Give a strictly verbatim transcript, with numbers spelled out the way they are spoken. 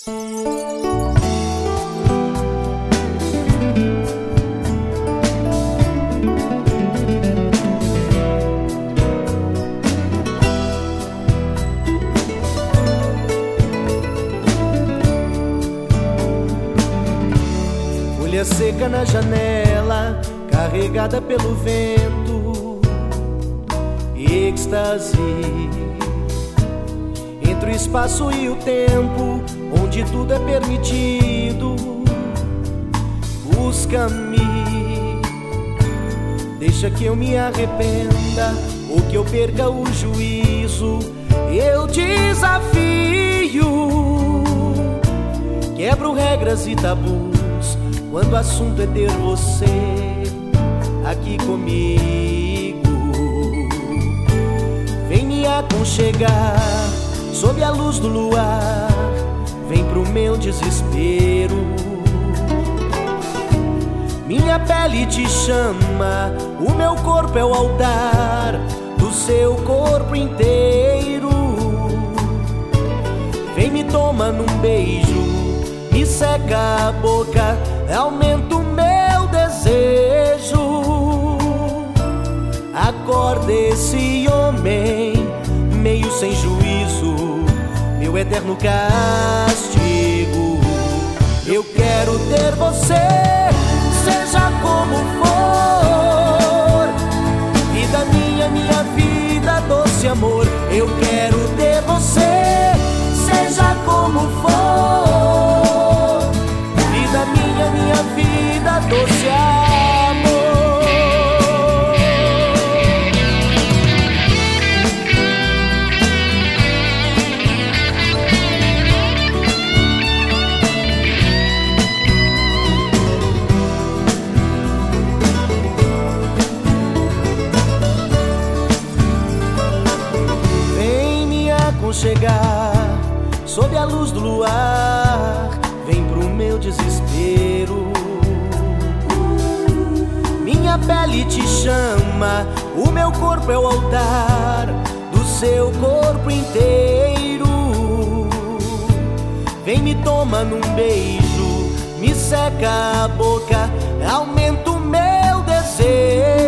Folha seca na janela, carregada pelo vento, êxtase entre o espaço e o tempo, onde tudo é permitido. Busca-me, deixa que eu me arrependa ou que eu perca o juízo. Eu desafio, quebro regras e tabus quando o assunto é ter você aqui comigo. Vem me aconchegar sob a luz do luar, vem pro meu desespero. Minha pele te chama, o meu corpo é o altar do seu corpo inteiro. Vem me toma num beijo, me seca a boca, aumenta o meu desejo. Acorda esse homem meio sem juízo, meu eterno castigo. Eu quero ter você, seja como for, vida minha, minha vida, doce amor. Eu quero ter você, seja como for, vida minha, minha vida, doce amor. Chegar sob a luz do luar, vem pro meu desespero. Minha pele te chama, o meu corpo é o altar do seu corpo inteiro. Vem me toma num beijo, me seca a boca, aumenta o meu desejo.